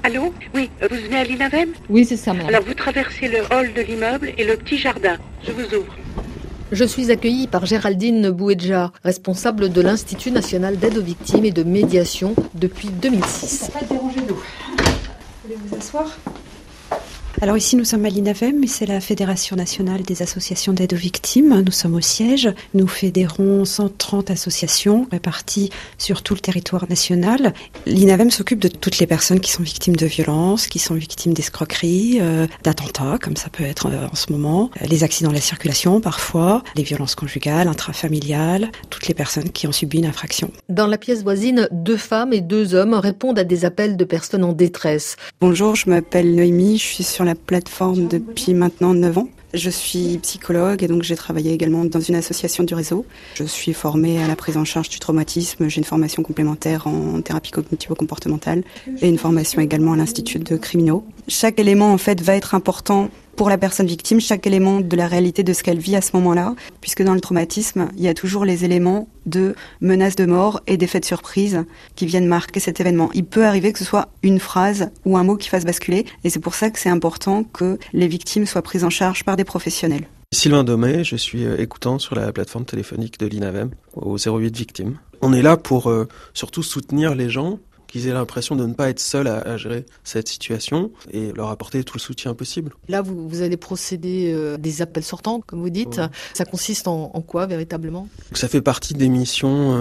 Allô? Oui, vous venez à l'INAVEM? Oui, c'est ça, madame. Alors vous traversez le hall de l'immeuble et le petit jardin. Je vous ouvre. Je suis accueillie par Géraldine Bouedja, responsable de l'Institut national d'aide aux victimes et de médiation depuis 2006. Pas dérangez-nous. Vous voulez vous asseoir? Alors ici nous sommes à l'INAVEM, c'est la Fédération nationale des associations d'aide aux victimes. Nous sommes au siège, nous fédérons 130 associations réparties sur tout le territoire national. L'INAVEM s'occupe de toutes les personnes qui sont victimes de violences, qui sont victimes d'escroqueries, d'attentats, comme ça peut être en ce moment, les accidents de la circulation parfois, les violences conjugales, intrafamiliales, toutes les personnes qui ont subi une infraction. Dans la pièce voisine, 2 femmes et 2 hommes répondent à des appels de personnes en détresse. Bonjour, je m'appelle Noémie, je suis sur la plateforme depuis maintenant 9 ans. Je suis psychologue et donc j'ai travaillé également dans une association du réseau. Je suis formée à la prise en charge du traumatisme, j'ai une formation complémentaire en thérapie cognitivo-comportementale et une formation également à l'Institut de criminaux. Chaque élément en fait va être important pour la personne victime, chaque élément de la réalité de ce qu'elle vit à ce moment-là, puisque dans le traumatisme, il y a toujours les éléments de menaces de mort et d'effets de surprise qui viennent marquer cet événement. Il peut arriver que ce soit une phrase ou un mot qui fasse basculer, et c'est pour ça que c'est important que les victimes soient prises en charge par des professionnels. Sylvain Domé, je suis écoutant sur la plateforme téléphonique de l'INAVEM au 08 Victimes. On est là pour surtout soutenir les gens qu'ils aient l'impression de ne pas être seuls à gérer cette situation et leur apporter tout le soutien possible. Là, vous allez procéder des appels sortants, comme vous dites. Ouais. Ça consiste en quoi, véritablement? Ça fait partie des missions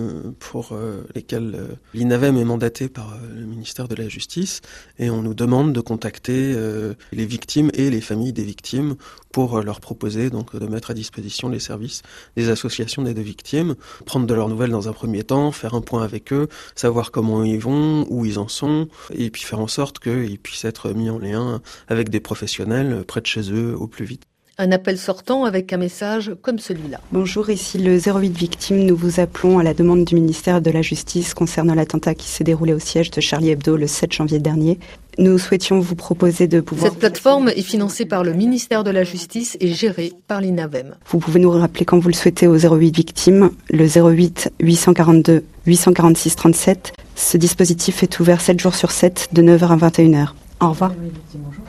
pour lesquelles l'INAVEM est mandaté par le ministère de la Justice et on nous demande de contacter les victimes et les familles des victimes pour leur proposer donc de mettre à disposition les services des associations d'aide aux victimes, prendre de leurs nouvelles dans un premier temps, faire un point avec eux, savoir comment ils vont, où ils en sont, et puis faire en sorte qu'ils puissent être mis en lien avec des professionnels près de chez eux au plus vite. Un appel sortant avec un message comme celui-là. Bonjour, ici le 08 Victimes. Nous vous appelons à la demande du ministère de la Justice concernant l'attentat qui s'est déroulé au siège de Charlie Hebdo le 7 janvier dernier. Nous souhaitions vous proposer de pouvoir... Cette plateforme est financée par le ministère de la Justice et gérée par l'INAVEM. Vous pouvez nous rappeler quand vous le souhaitez au 08 Victimes, le 08 842 846 37. Ce dispositif est ouvert 7 jours sur 7 de 9h à 21h. Au revoir.